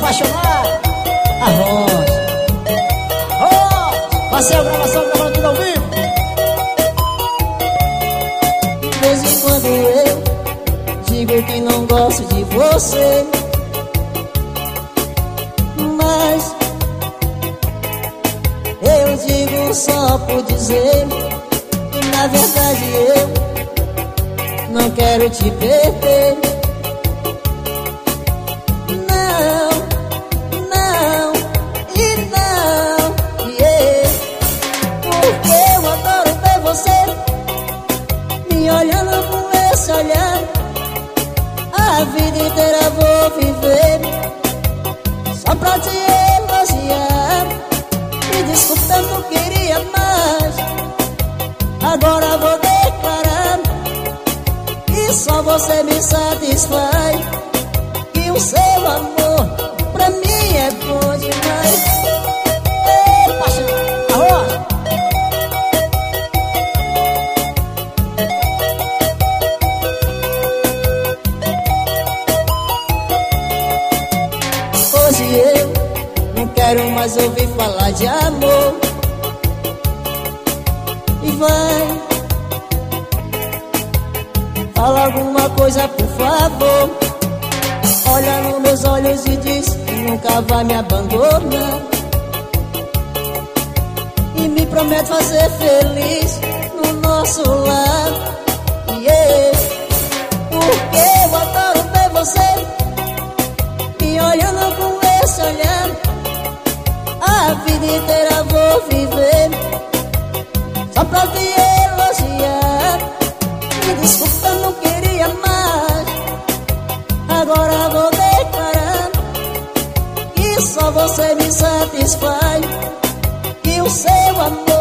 apaixonado. Arroz. Passei a gravação, gravando tudo ao vivo. De vez em quando eu digo que não gosto de você, mas eu digo só por dizer. E na verdade eu não quero te perder. Não, não e não, yeah. Porque eu adoro ver você me olhando com esse olhar. A vida inteira vou viver só pra te elogiar. Me desculpa, eu não queria mais. Agora vou declarar que só você me satisfaz. Que o seu amor pra mim é bom demais. Ei, paixão, arroz. Hoje eu não quero mais ouvir falar de amor. E vai, fala alguma coisa por favor. Olha nos meus olhos e diz que nunca vai me abandonar. E me promete fazer feliz no nosso lar, yeah. Porque eu adoro ver você me olhando com esse olhar. A vida inteira vou viver só pra te elogiar. Me desculpa, eu não queria mais. Agora vou declarar que só você me satisfaz. Que o seu amor